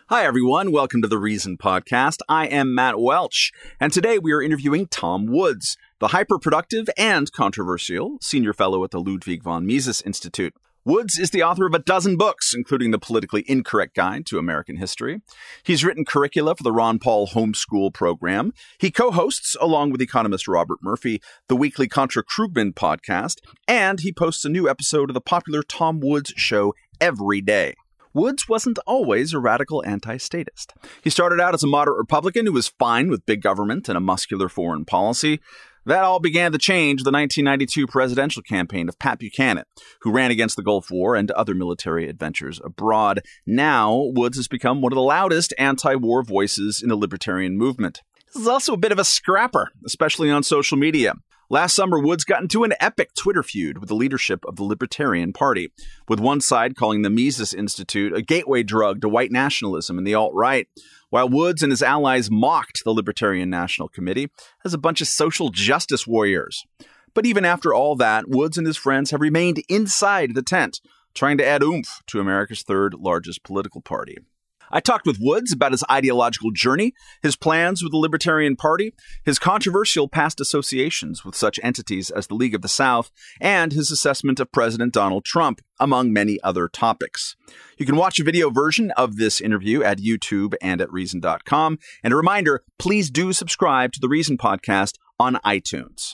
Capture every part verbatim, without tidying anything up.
Hi, everyone. Welcome to the Reason Podcast. I am Matt Welch, and today we are interviewing Tom Woods, the hyper-productive and controversial senior fellow at the Ludwig von Mises Institute. Woods is the author of a dozen books, including The Politically Incorrect Guide to American History. He's written curricula for the Ron Paul Homeschool Program. He co-hosts, along with economist Robert Murphy, the weekly Contra Krugman podcast, and he posts a new episode of the popular Tom Woods show every day. Woods wasn't always a radical anti-statist. He started out as a moderate Republican who was fine with big government and a muscular foreign policy. That all began to change with the nineteen ninety-two presidential campaign of Pat Buchanan, who ran against the Gulf War and other military adventures abroad. Now, Woods has become one of the loudest anti-war voices in the libertarian movement. He's also a bit of a scrapper, especially on social media. Last summer, Woods got into an epic Twitter feud with the leadership of the Libertarian Party, with one side calling the Mises Institute a gateway drug to white nationalism and the alt-right, while Woods and his allies mocked the Libertarian National Committee as a bunch of social justice warriors. But even after all that, Woods and his friends have remained inside the tent, trying to add oomph to America's third largest political party. I talked with Woods about his ideological journey, his plans with the Libertarian Party, his controversial past associations with such entities as the League of the South, and his assessment of President Donald Trump, among many other topics. You can watch a video version of this interview at YouTube and at Reason dot com. And a reminder, please do subscribe to the Reason Podcast on iTunes.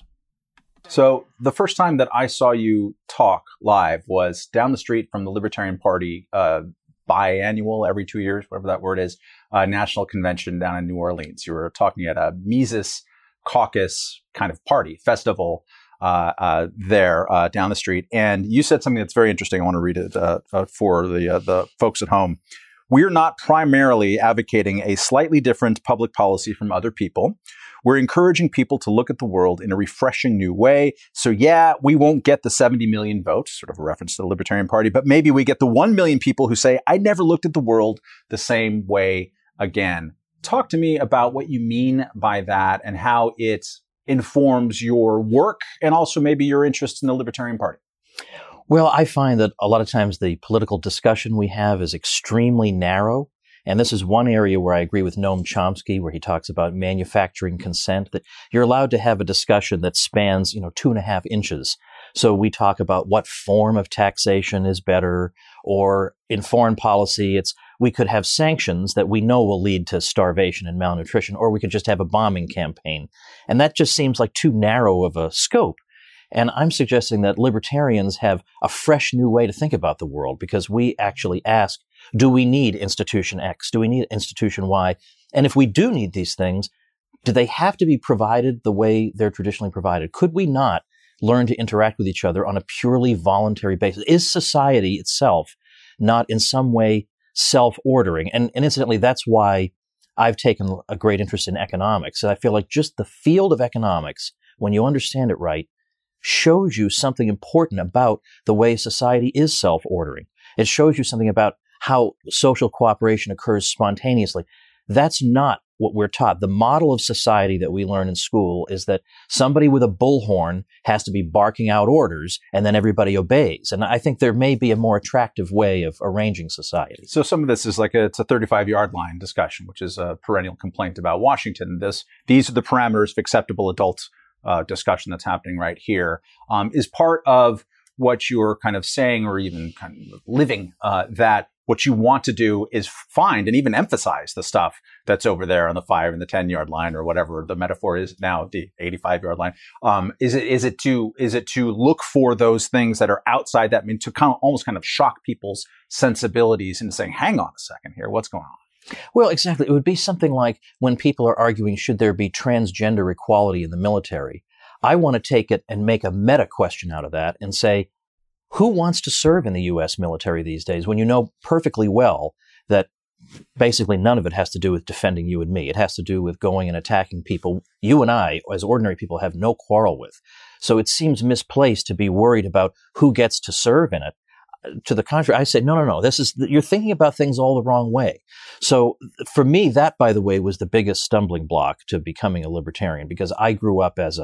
So the first time that I saw you talk live was down the street from the Libertarian Party uh biannual, every two years, whatever that word is, uh, national convention down in New Orleans. You were talking at a Mises caucus kind of party, festival uh, uh, there uh, down the street. And you said something that's very interesting. I want to read it uh, uh, for the uh, the folks at home. We're not primarily advocating a slightly different public policy from other people. We're encouraging people to look at the world in a refreshing new way. So yeah, we won't get the seventy million votes, sort of a reference to the Libertarian Party, but maybe we get the one million people who say, I never looked at the world the same way again. Talk to me about what you mean by that and how it informs your work and also maybe your interest in the Libertarian Party. Well, I find that a lot of times the political discussion we have is extremely narrow. And this is one area where I agree with Noam Chomsky, where he talks about manufacturing consent, that you're allowed to have a discussion that spans, you know, two and a half inches. So we talk about what form of taxation is better, or in foreign policy, it's we could have sanctions that we know will lead to starvation and malnutrition, or we could just have a bombing campaign. And that just seems like too narrow of a scope. And I'm suggesting that libertarians have a fresh new way to think about the world, because we actually ask, do we need institution X? Do we need institution Y? And if we do need these things, do they have to be provided the way they're traditionally provided? Could we not learn to interact with each other on a purely voluntary basis? Is society itself not in some way self-ordering? And, and incidentally, that's why I've taken a great interest in economics. And I feel like just the field of economics, when you understand it right, shows you something important about the way society is self-ordering. It shows you something about how social cooperation occurs spontaneously. That's not what we're taught. The model of society that we learn in school is that somebody with a bullhorn has to be barking out orders and then everybody obeys. And I think there may be a more attractive way of arranging society. So some of this is like a, it's a thirty-five yard line discussion, which is a perennial complaint about Washington. This, these are the parameters of acceptable adult uh, discussion that's happening right here. Um, is part of what you're kind of saying, or even kind of living, uh, that what you want to do is find and even emphasize the stuff that's over there on the five and the ten yard line, or whatever the metaphor is now, the eighty-five yard line. Um, is it, is it to, is it to look for those things that are outside that, I mean, to kind of almost kind of shock people's sensibilities and saying, hang on a second here, what's going on? Well, exactly. It would be something like when people are arguing, should there be transgender equality in the military? I want to take it and make a meta question out of that and say, who wants to serve in the U S military these days when you know perfectly well that basically none of it has to do with defending you and me? It has to do with going and attacking people you and I, as ordinary people, have no quarrel with. So it seems misplaced to be worried about who gets to serve in it. To the contrary, I say, no, no, no, this is, you're thinking about things all the wrong way. So for me, that, by the way, was the biggest stumbling block to becoming a libertarian, because I grew up as a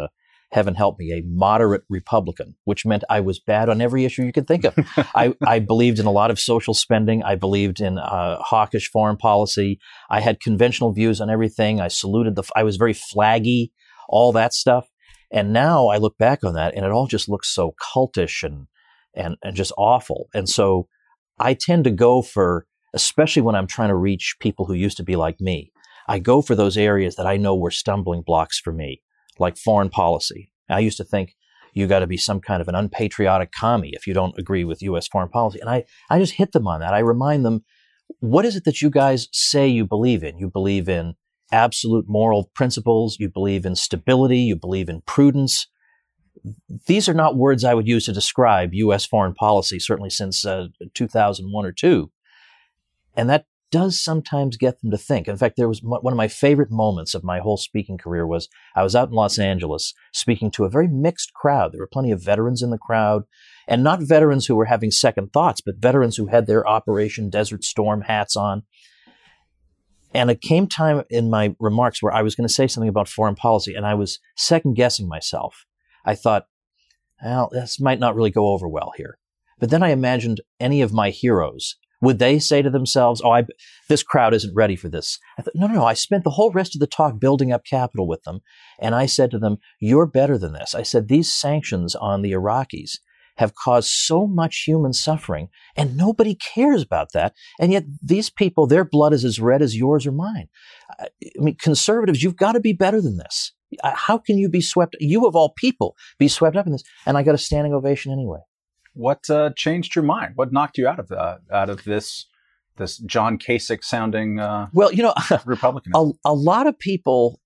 heaven help me, a moderate Republican, which meant I was bad on every issue you could think of. I, I believed in a lot of social spending. I believed in uh, hawkish foreign policy. I had conventional views on everything. I saluted the, I was very flaggy, all that stuff. And now I look back on that and it all just looks so cultish and, and, and just awful. And so I tend to go for, especially when I'm trying to reach people who used to be like me, I go for those areas that I know were stumbling blocks for me, like foreign policy. I used to think you got to be some kind of an unpatriotic commie if you don't agree with U S foreign policy. And I, I just hit them on that. I remind them, what is it that you guys say you believe in? You believe in absolute moral principles. You believe in stability. You believe in prudence. These are not words I would use to describe U S foreign policy, certainly since uh, two thousand one or two. And that does sometimes get them to think. In fact, there was m- one of my favorite moments of my whole speaking career was I was out in Los Angeles speaking to a very mixed crowd. There were plenty of veterans in the crowd, and not veterans who were having second thoughts, but veterans who had their Operation Desert Storm hats on. And it came time in my remarks where I was going to say something about foreign policy, and I was second-guessing myself. I thought, well, this might not really go over well here. But then I imagined any of my heroes. Would they say to themselves, oh, I, this crowd isn't ready for this? I thought, no, no, no. I spent the whole rest of the talk building up capital with them. And I said to them, you're better than this. I said, these sanctions on the Iraqis have caused so much human suffering, and nobody cares about that. And yet these people, their blood is as red as yours or mine. I mean, conservatives, you've got to be better than this. How can you be swept, you of all people, be swept up in this? And I got a standing ovation anyway. What uh, changed your mind? What knocked you out of the, out of this this John Kasich sounding uh, well, you know, Republican? A, a lot of people,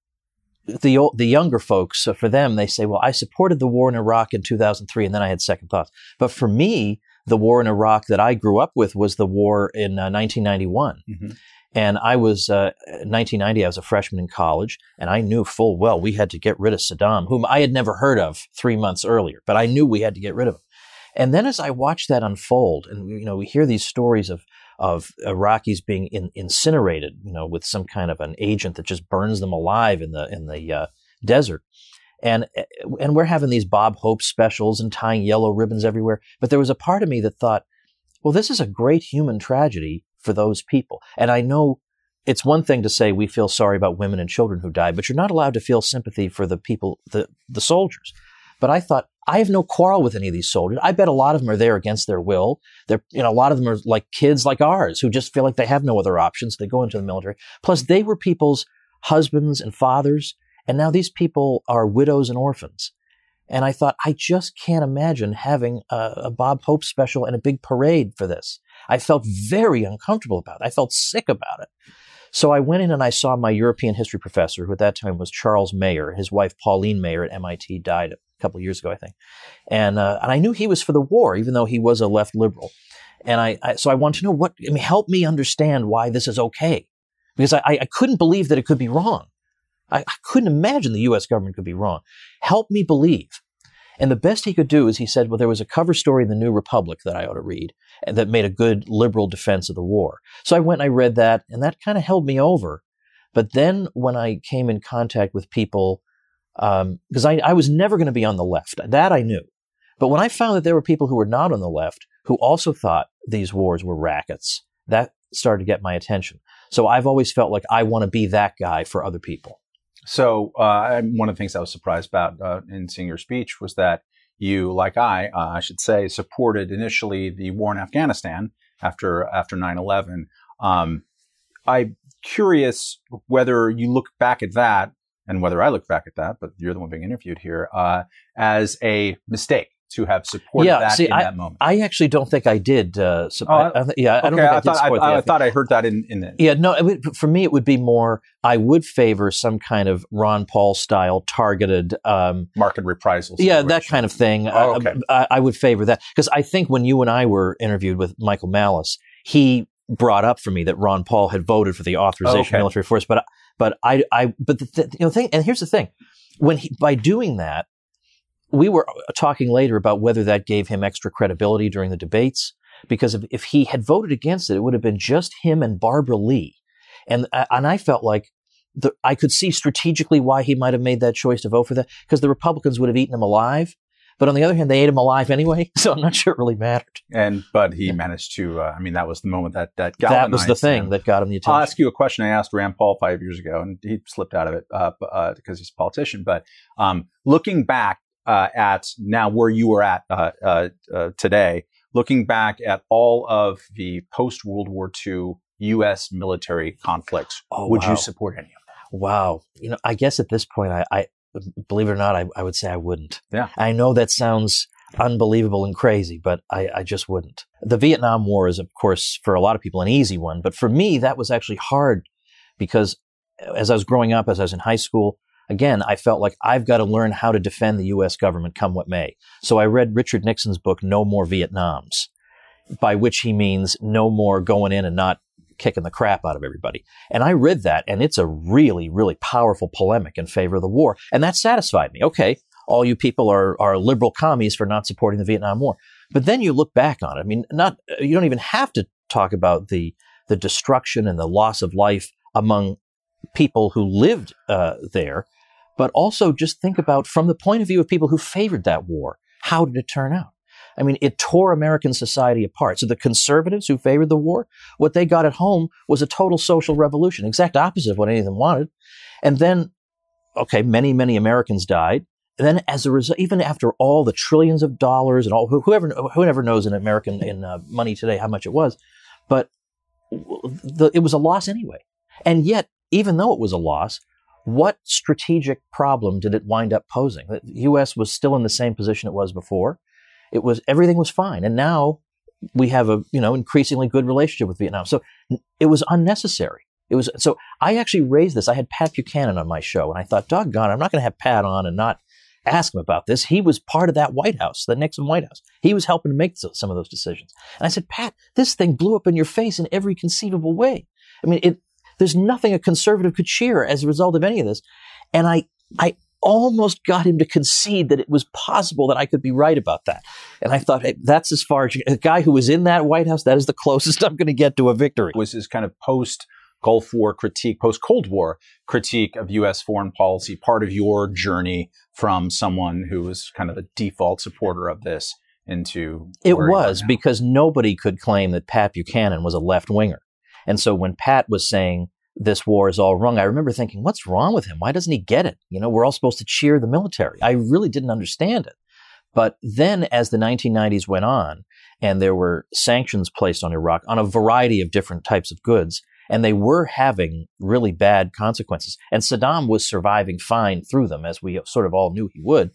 the the younger folks, uh, for them, they say, well, I supported the war in Iraq in two thousand three, and then I had second thoughts. But for me, the war in Iraq that I grew up with was the war in uh, nineteen ninety-one. Mm-hmm. And I was, uh, nineteen ninety, I was a freshman in college, and I knew full well we had to get rid of Saddam, whom I had never heard of three months earlier, but I knew we had to get rid of him. And then as I watched that unfold, and, you know, we hear these stories of, of Iraqis being in, incinerated, you know, with some kind of an agent that just burns them alive in the, in the, uh, desert. And, and we're having these Bob Hope specials and tying yellow ribbons everywhere. But there was a part of me that thought, well, this is a great human tragedy for those people. And I know it's one thing to say we feel sorry about women and children who died, but you're not allowed to feel sympathy for the people, the, the soldiers. But I thought, I have no quarrel with any of these soldiers. I bet a lot of them are there against their will. They're, you know, a lot of them are like kids like ours who just feel like they have no other options. They go into the military. Plus, they were people's husbands and fathers, and now these people are widows and orphans. And I thought, I just can't imagine having a, a Bob Hope special and a big parade for this. I felt very uncomfortable about it. I felt sick about it. So I went in and I saw my European history professor, who at that time was Charles Mayer. His wife, Pauline Mayer, at M I T died a couple of years ago, I think. And uh, and I knew he was for the war, even though he was a left liberal. And I, I so I wanted to know what, I mean, help me understand why this is okay. Because I, I couldn't believe that it could be wrong. I, I couldn't imagine the U S government could be wrong. Help me believe. And the best he could do is he said, well, there was a cover story in the New Republic that I ought to read that made a good liberal defense of the war. So I went and I read that, and that kind of held me over. But then when I came in contact with people, um, because I, I was never going to be on the left, that I knew. But when I found that there were people who were not on the left who also thought these wars were rackets, that started to get my attention. So I've always felt like I want to be that guy for other people. So uh, one of the things I was surprised about uh, in seeing your speech was that you, like I, uh, I should say, supported initially the war in Afghanistan after after nine eleven. Um, I'm curious whether you look back at that, and whether I look back at that, but you're the one being interviewed here, uh, as a mistake to have supported yeah, that see, in I, that moment. I actually don't think I did. Uh, su- oh, I, I, yeah, okay, I don't think I, I did thought, support I, the I thought I heard that in, in the... Yeah, no, it would, for me, it would be more, I would favor some kind of Ron Paul style targeted... Um, market reprisals. Yeah, that kind of thing. Oh, okay. I, I would favor that. Because I think when you and I were interviewed with Michael Malice, he brought up for me that Ron Paul had voted for the authorization okay. of military force. But, but I, I, but the th- you know, thing, and here's the thing. When he, by doing that, we were talking later about whether that gave him extra credibility during the debates, because if, if he had voted against it, it would have been just him and Barbara Lee. And, and I felt like the, I could see strategically why he might have made that choice to vote for that, because the Republicans would have eaten him alive. But on the other hand, they ate him alive anyway, so I'm not sure it really mattered. And but he yeah. managed to. Uh, I mean, that was the moment that that galvanized that was the thing him. that got him the attention. I'll ask you a question I asked Rand Paul five years ago, and he slipped out of it uh, uh, because he's a politician. But um, looking back uh, at now where you were at uh, uh, uh, today, looking back at all of the post World War Two U S military conflicts, oh, would wow. you support any of that? Wow. You know, I guess at this point, I, I believe it or not, I, I would say I wouldn't. Yeah. I know that sounds unbelievable and crazy, but I, I just wouldn't. The Vietnam War is, of course, for a lot of people, an easy one. But for me, that was actually hard because as I was growing up, as I was in high school, again, I felt like I've got to learn how to defend the U S government come what may. So I read Richard Nixon's book, No More Vietnams, by which he means no more going in and not kicking the crap out of everybody. And I read that, and it's a really, really powerful polemic in favor of the war. And that satisfied me. Okay, all you people are, are liberal commies for not supporting the Vietnam War. But then you look back on it. I mean, not you don't even have to talk about the the destruction and the loss of life among people who lived uh, there, but also just think about from the point of view of people who favored that war, how did it turn out? I mean, it tore American society apart. So the conservatives who favored the war, what they got at home was a total social revolution, exact opposite of what any of them wanted. And then, okay, many, many Americans died. And then as a result, even after all the trillions of dollars and all, whoever, whoever knows in American in uh, money today how much it was, but the, it was a loss anyway. And yet, even though it was a loss, what strategic problem did it wind up posing? The U S was still in the same position it was before. It was, everything was fine. And now we have a, you know, increasingly good relationship with Vietnam. So it was unnecessary. It was, so I actually raised this. I had Pat Buchanan on my show and I thought, doggone, I'm not going to have Pat on and not ask him about this. He was part of that White House, the Nixon White House. He was helping to make some of those decisions. And I said, Pat, this thing blew up in your face in every conceivable way. I mean, it, there's nothing a conservative could cheer as a result of any of this. And I, I, almost got him to concede that it was possible that I could be right about that. And I thought, hey, that's as far as you, a guy who was in that White House, that is the closest I'm going to get to a victory. It was his kind of post-Gulf War critique, post-Cold War critique of U S foreign policy, part of your journey from someone who was kind of a default supporter of this into... It was, because nobody could claim that Pat Buchanan was a left-winger. And so when Pat was saying, this war is all wrong, I remember thinking, what's wrong with him? Why doesn't he get it? You know, we're all supposed to cheer the military. I really didn't understand it. But then as the nineteen nineties went on and there were sanctions placed on Iraq on a variety of different types of goods, and they were having really bad consequences, and Saddam was surviving fine through them, as we sort of all knew he would,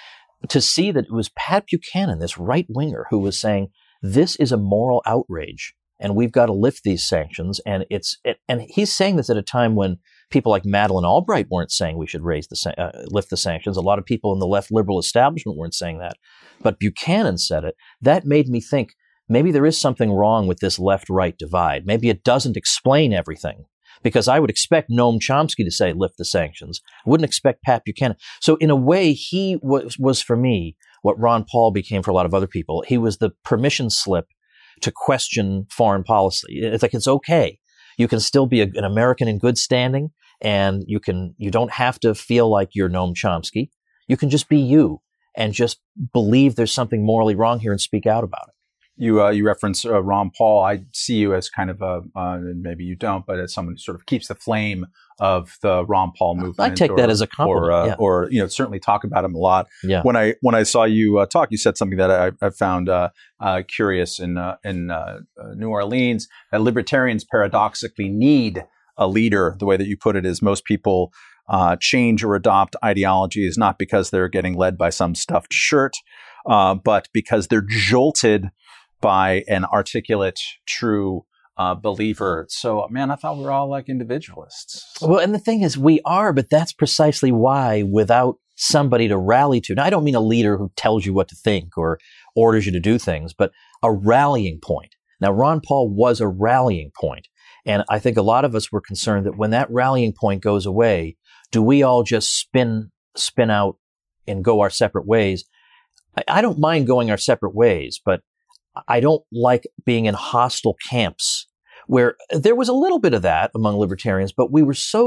to see that it was Pat Buchanan, this right-winger, who was saying, this is a moral outrage. And we've got to lift these sanctions. And it's it, and he's saying this at a time when people like Madeleine Albright weren't saying we should raise the uh, lift the sanctions. A lot of people in the left liberal establishment weren't saying that, but Buchanan said it. That made me think maybe there is something wrong with this left-right divide. Maybe it doesn't explain everything, because I would expect Noam Chomsky to say lift the sanctions. I wouldn't expect Pat Buchanan. So in a way, he was was for me what Ron Paul became for a lot of other people. He was the permission slip to question foreign policy. It's like, it's okay. You can still be a, an American in good standing, and you can, you don't have to feel like you're Noam Chomsky. You can just be you and just believe there's something morally wrong here and speak out about it. You uh, you reference uh, Ron Paul. I see you as kind of a, uh, maybe you don't, but as someone who sort of keeps the flame of the Ron Paul movement. I take or, that as a compliment. Or, uh, yeah. or, you know, certainly talk about him a lot. Yeah. When I when I saw you uh, talk, you said something that I, I found uh, uh, curious in uh, in uh, New Orleans, that libertarians paradoxically need a leader. The way that you put it is most people uh, change or adopt ideologies not because they're getting led by some stuffed shirt, uh, but because they're jolted by an articulate, true uh, believer. So, man, I thought we were all like individualists. Well, and the thing is, we are, but that's precisely why, without somebody to rally to. Now, I don't mean a leader who tells you what to think or orders you to do things, but a rallying point. Now, Ron Paul was a rallying point. And I think a lot of us were concerned that when that rallying point goes away, do we all just spin, spin out and go our separate ways? I, I don't mind going our separate ways, but I don't like being in hostile camps where there was a little bit of that among libertarians, but we were so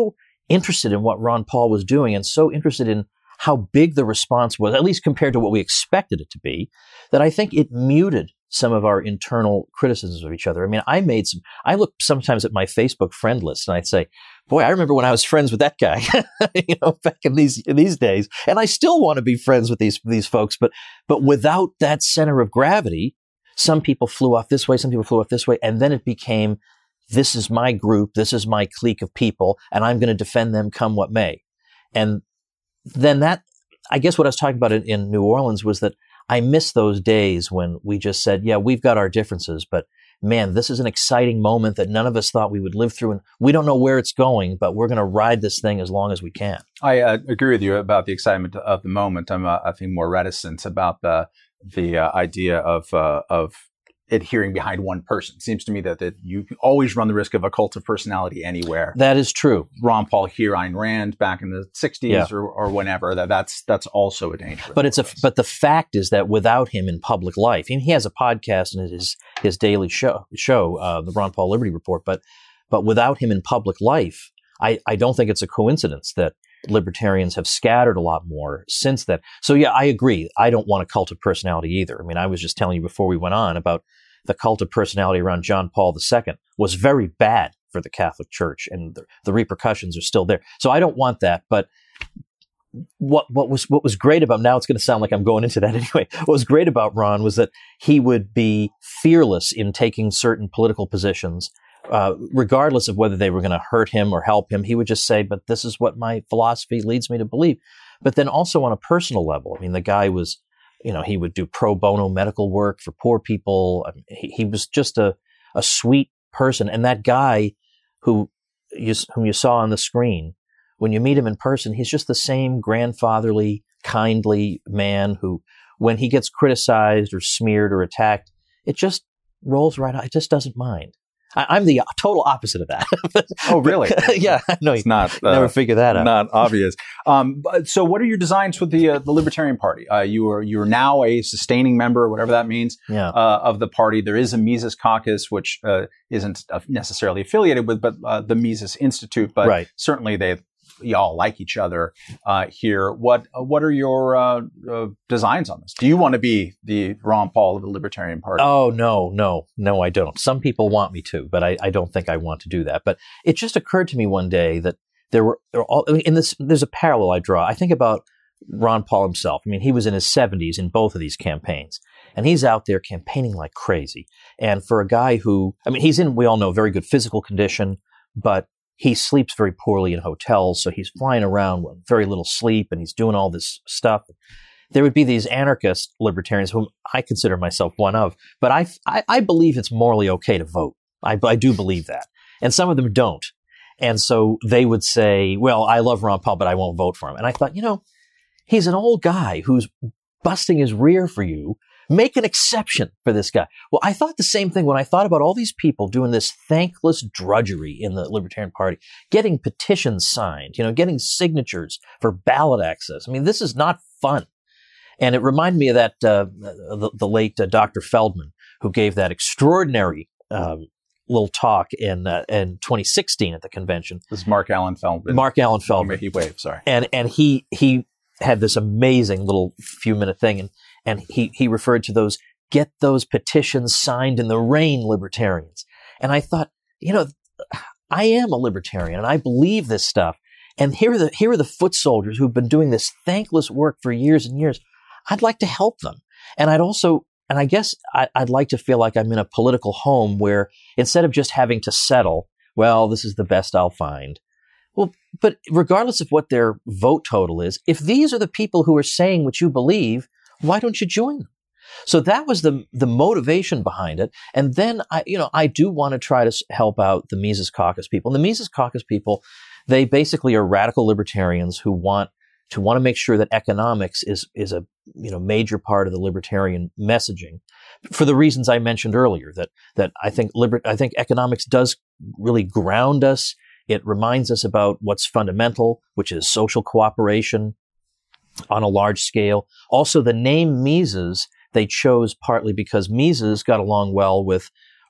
interested in what Ron Paul was doing and so interested in how big the response was, at least compared to what we expected it to be, that I think it muted some of our internal criticisms of each other. I mean, I made some, I look sometimes at my Facebook friend list and I'd say, boy, I remember when I was friends with that guy, you know, back in these, in these days. And I still want to be friends with these, these folks, but, but without that center of gravity, some people flew off this way, some people flew off this way. And then it became, this is my group, this is my clique of people, and I'm going to defend them come what may. And then that, I guess what I was talking about in, in New Orleans was that I miss those days when we just said, yeah, we've got our differences, but man, this is an exciting moment that none of us thought we would live through. And we don't know where it's going, but we're going to ride this thing as long as we can. I uh, agree with you about the excitement of the moment. I'm, uh, I think, more reticent about the the uh, idea of uh, of adhering behind one person. It seems to me that, that you always run the risk of a cult of personality anywhere. That is true. Ron Paul here, Ayn Rand back in the sixties Yeah. or, or whenever. That that's that's also a danger. But it's a but the fact is that without him in public life, and he has a podcast and his his daily show show uh, the Ron Paul Liberty Report. But but without him in public life, I I don't think it's a coincidence that libertarians have scattered a lot more since then. So yeah, I agree. I don't want a cult of personality either. I mean, I was just telling you before we went on about the cult of personality around John Paul the Second was very bad for the Catholic Church, and the, the repercussions are still there. So I don't want that. But what what was what was great about, now it's going to sound like I'm going into that anyway. What was great about Ron was that he would be fearless in taking certain political positions, uh, regardless of whether they were going to hurt him or help him. He would just say, "But this is what my philosophy leads me to believe." But then also on a personal level, I mean, the guy was, you know, he would do pro bono medical work for poor people. I mean, he, he was just a, a sweet person. And that guy who you, whom you saw on the screen, when you meet him in person, he's just the same grandfatherly, kindly man who, when he gets criticized or smeared or attacked, it just rolls right out. It just doesn't mind. I, I'm the total opposite of that. Oh, really? Yeah, I know. It's not uh, never figure that out. Not obvious. Um, but, so, what are your designs with the uh, the Libertarian Party? Uh, you are you are now a sustaining member, whatever that means, Yeah. uh, of the party. There is a Mises Caucus, which uh, isn't uh, necessarily affiliated with, but uh, the Mises Institute. But Right. certainly they y'all like each other uh, here. What uh, what are your uh, uh, designs on this? Do you want to be the Ron Paul of the Libertarian Party? Oh, no, no, no, I don't. Some people want me to, but I, I don't think I want to do that. But it just occurred to me one day that there were, there were all, I mean, in this, there's a parallel I draw. I think about Ron Paul himself. I mean, he was in his seventies in both of these campaigns, and he's out there campaigning like crazy. And for a guy who, I mean, he's in, we all know, very good physical condition, but he sleeps very poorly in hotels, so he's flying around with very little sleep, and he's doing all this stuff. There would be these anarchist libertarians, whom I consider myself one of, but I, I, I believe it's morally okay to vote. I, I do believe that. And some of them don't. And so they would say, well, I love Ron Paul, but I won't vote for him. And I thought, you know, he's an old guy who's busting his rear for you. Make an exception for this guy. Well, I thought the same thing when I thought about all these people doing this thankless drudgery in the Libertarian Party, getting petitions signed, you know, getting signatures for ballot access. I mean, this is not fun. And it reminded me of that, uh, the, the late uh, Doctor Feldman, who gave that extraordinary um, little talk in uh, in twenty sixteen at the convention. This is Mark Allen Feldman. Mark Allen Feldman. He waved, sorry. And and he he had this amazing little few minute thing, and and he he referred to those, get those petitions signed in the rain, libertarians. And I thought, you know, I am a libertarian and I believe this stuff. And here are the here are the foot soldiers who've been doing this thankless work for years and years. I'd like to help them. And I'd also, and I guess I, I'd like to feel like I'm in a political home where instead of just having to settle, well, this is the best I'll find. Well, but regardless of what their vote total is, if these are the people who are saying what you believe, why don't you join them? So that was the the motivation behind it. And then I, you know, I do want to try to help out the Mises Caucus people. And the Mises Caucus people, they basically are radical libertarians who want to want to make sure that economics is is a you know major part of the libertarian messaging, for the reasons I mentioned earlier. That that I think liber- I think economics does really ground us. It reminds us about what's fundamental, which is social cooperation on a large scale. Also, the name Mises they chose partly because Mises got along well with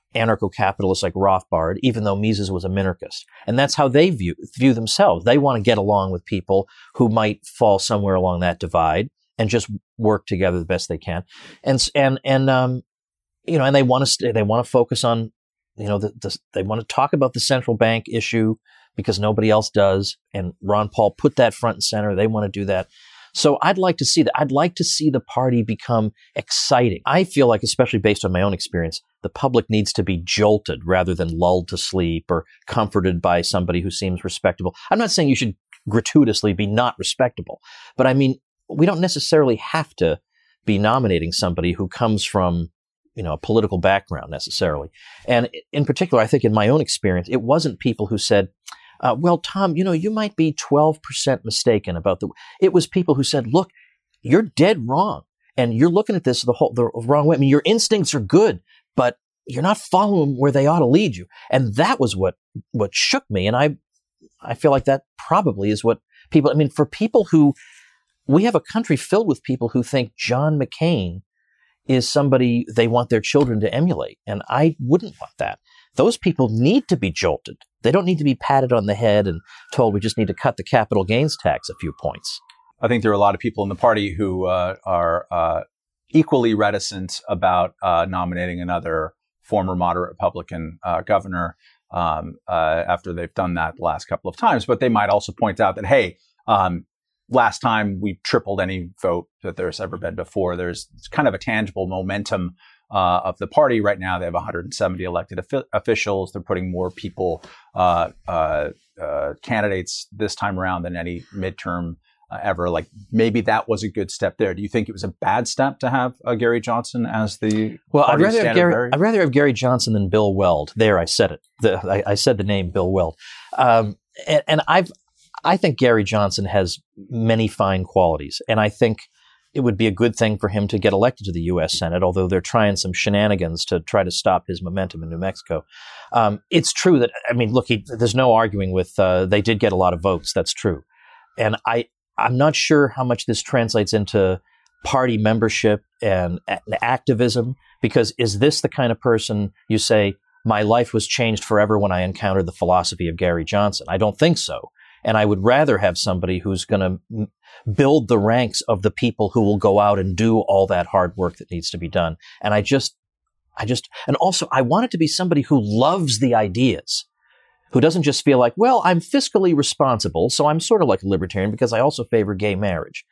anarcho-capitalists like Rothbard, even though Mises was a minarchist. And that's how they view, view themselves. They want to get along with people who might fall somewhere along that divide and just work together the best they can. And, and, and, um, you know, and they want to, st- they want to focus on, you know, the, the, they want to talk about the central bank issue because nobody else does. And Ron Paul put that front and center. They want to do that. So I'd like to see that. I'd like to see the party become exciting. I feel like, especially based on my own experience, the public needs to be jolted rather than lulled to sleep or comforted by somebody who seems respectable. I'm not saying you should gratuitously be not respectable, but I mean, we don't necessarily have to be nominating somebody who comes from, you know, a political background necessarily. And in particular, I think in my own experience, it wasn't people who said, Uh, well, Tom, you know, you might be twelve percent mistaken about the, it was people who said, look, you're dead wrong. And you're looking at this the whole, the wrong way. I mean, your instincts are good, but you're not following where they ought to lead you. And that was what, what shook me. And I, I feel like that probably is what people, I mean, for people who, we have a country filled with people who think John McCain is somebody they want their children to emulate. And I wouldn't want that. Those people need to be jolted. They don't need to be patted on the head and told we just need to cut the capital gains tax a few points. I think there are a lot of people in the party who uh, are uh, equally reticent about uh, nominating another former moderate Republican uh, governor um, uh, after they've done that the last couple of times. But they might also point out that, hey, um, last time we tripled any vote that there's ever been before. There's kind of a tangible momentum Uh, of the party right now. They have one hundred seventy elected offi- officials. They're putting more people, uh, uh, uh, candidates this time around than any midterm uh, ever. Like maybe that was a good step there. Do you think it was a bad step to have uh, Gary Johnson as the well? I'd rather have Gary. bearer? I'd rather have Gary Johnson than Bill Weld. There, I said it. The, I, I said the name Bill Weld, um, and, and I've. I think Gary Johnson has many fine qualities, and I think it would be a good thing for him to get elected to the U S Senate, although they're trying some shenanigans to try to stop his momentum in New Mexico. Um, it's true that, I mean, look, he, there's no arguing with, uh, they did get a lot of votes. That's true. And I, I'm not sure how much this translates into party membership and a- activism, because is this the kind of person you say, my life was changed forever when I encountered the philosophy of Gary Johnson? I don't think so. And I would rather have somebody who's going to m- build the ranks of the people who will go out and do all that hard work that needs to be done. And I just, I just, and also I want it to be somebody who loves the ideas, who doesn't just feel like, well, I'm fiscally responsible, so I'm sort of like a libertarian because I also favor gay marriage.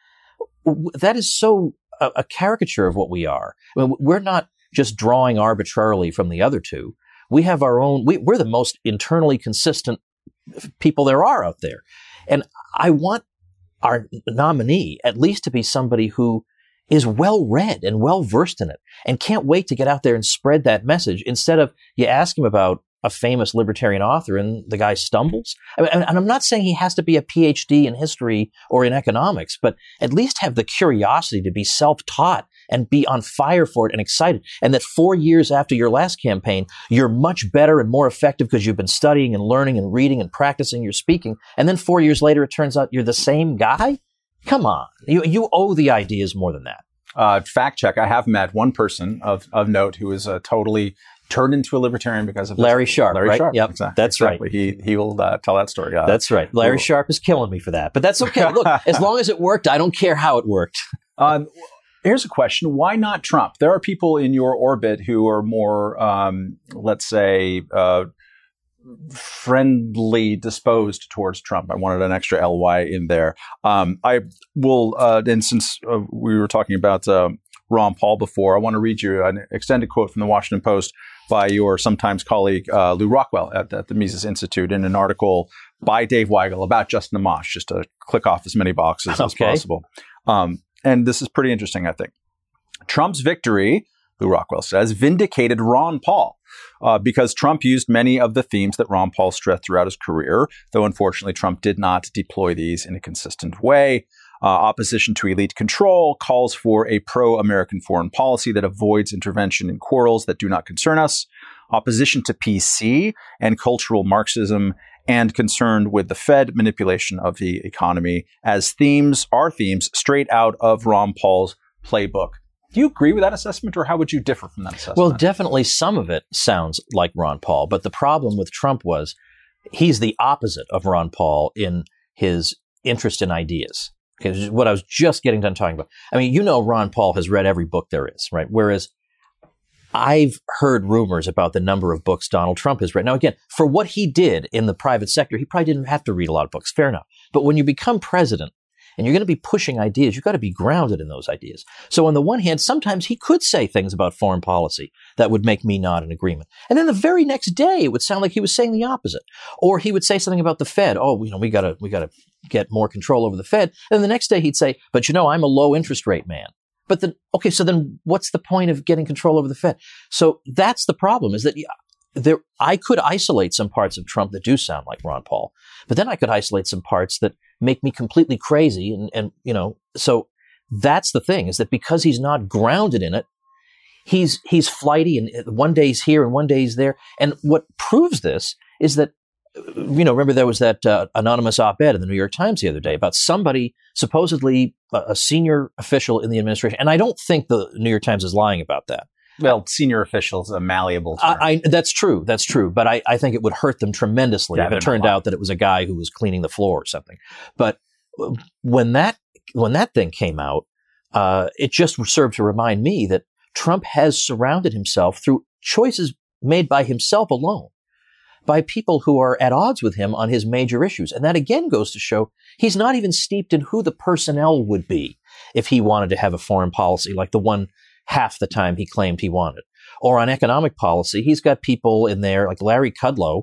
That is so a, a caricature of what we are. I mean, we're not just drawing arbitrarily from the other two. We have our own, we, we're the most internally consistent people there are out there. And I want our nominee at least to be somebody who is well read and well versed in it and can't wait to get out there and spread that message instead of you ask him about a famous libertarian author and the guy stumbles. I mean, and I'm not saying he has to be a P H D in history or in economics, but at least have the curiosity to be self-taught and be on fire for it and excited. And that four years after your last campaign, you're much better and more effective because you've been studying and learning and reading and practicing your speaking. And then four years later, it turns out you're the same guy? Come on. You, you owe the ideas more than that. Uh, fact check. I have met one person of, of note who is uh, totally turned into a libertarian because of Larry Sharpe, Larry right? Sharpe, Yep, exactly. that's exactly. right. He he will uh, tell that story. Uh, that's right. Larry we'll, Sharpe is killing me for that, but that's okay. Look, as long as it worked, I don't care how it worked. um, here's a question: why not Trump? There are people in your orbit who are more, um, let's say, uh, friendly disposed towards Trump. I wanted an extra L Y in there. Um, I will, uh, and since uh, we were talking about uh, Ron Paul before, I want to read you an extended quote from the Washington Post by your sometimes colleague, uh, Lew Rockwell at, at the Mises Institute in an article by Dave Weigel about Justin Amash, just to click off as many boxes okay. as possible. Um, and this is pretty interesting, I think. Trump's victory, Lew Rockwell says, vindicated Ron Paul uh, because Trump used many of the themes that Ron Paul stressed throughout his career, though unfortunately Trump did not deploy these in a consistent way. Uh, opposition to elite control calls for a pro-American foreign policy that avoids intervention in quarrels that do not concern us. Opposition to P C and cultural Marxism, and concerned with the Fed manipulation of the economy as themes are themes straight out of Ron Paul's playbook. Do you agree with that assessment, or how would you differ from that assessment? Well, definitely some of it sounds like Ron Paul, but the problem with Trump was he's the opposite of Ron Paul in his interest in ideas. Okay, this is what I was just getting done talking about. I mean, you know, Ron Paul has read every book there is, right? Whereas I've heard rumors about the number of books Donald Trump has read. Now, again, for what he did in the private sector, he probably didn't have to read a lot of books. Fair enough. But when you become president and you're going to be pushing ideas, you've got to be grounded in those ideas. So on the one hand, sometimes he could say things about foreign policy that would make me nod in agreement. And then the very next day, it would sound like he was saying the opposite. Or he would say something about the Fed. Oh, you know, we got to we got to get more control over the Fed. And the next day he'd say, but you know, I'm a low interest rate man. But then, okay, so then what's the point of getting control over the Fed? So that's the problem, is that there, I could isolate some parts of Trump that do sound like Ron Paul, but then I could isolate some parts that make me completely crazy. And, and, you know, so that's the thing, is that because he's not grounded in it, he's, he's flighty, and one day he's here and one day he's there. And what proves this is that, you know, remember there was that uh, anonymous op-ed in the New York Times the other day about somebody, supposedly a, a senior official in the administration. And I don't think the New York Times is lying about that. Well, senior officials, a malleable term. I, I, that's true. That's true. But I, I think it would hurt them tremendously Yeah, if it turned out that it was a guy who was cleaning the floor or something. But when that when that thing came out, uh, it just served to remind me that Trump has surrounded himself through choices made by himself alone, by people who are at odds with him on his major issues. And that again goes to show he's not even steeped in who the personnel would be if he wanted to have a foreign policy like the one half the time he claimed he wanted. Or on economic policy, he's got people in there like Larry Kudlow.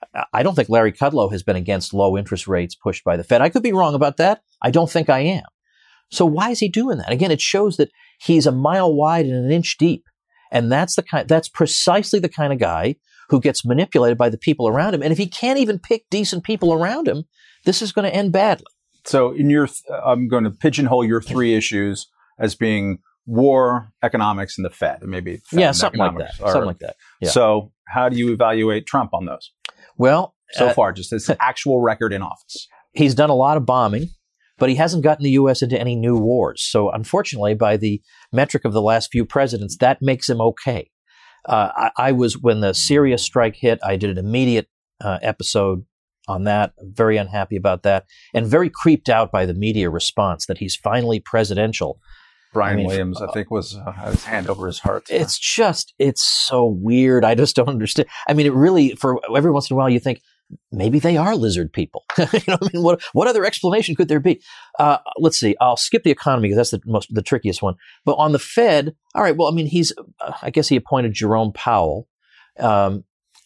I don't think Larry Kudlow has been against low interest rates pushed by the Fed. I could be wrong about that. I don't think I am. So why is he doing that? Again, it shows that he's a mile wide and an inch deep. And that's the kind, that's precisely the kind of guy who gets manipulated by the people around him. And if he can't even pick decent people around him, this is going to end badly. So in your, th- I'm going to pigeonhole your three issues as being war, economics, and the Fed. Maybe Fed yeah, and something like that. Are, something like that. Yeah. So how do you evaluate Trump on those? Well, so uh, far, just his actual record in office. He's done a lot of bombing, but he hasn't gotten the U S into any new wars. So unfortunately, by the metric of the last few presidents, that makes him okay. Uh, I, I was, when the Syria strike hit, I did an immediate uh, episode on that. Very unhappy about that, and very creeped out by the media response that he's finally presidential. Brian I mean, Williams, I think, was uh, had his hand over his heart. It's just, it's so weird. I just don't understand. I mean, it really, for every once in a while, you think maybe they are lizard people. you know, I mean, what what other explanation could there be? Uh, let's see. I'll skip the economy because that's the most the trickiest one. But on the Fed, all right. Well, I mean, he's. Uh, I guess he appointed Jerome Powell. Um,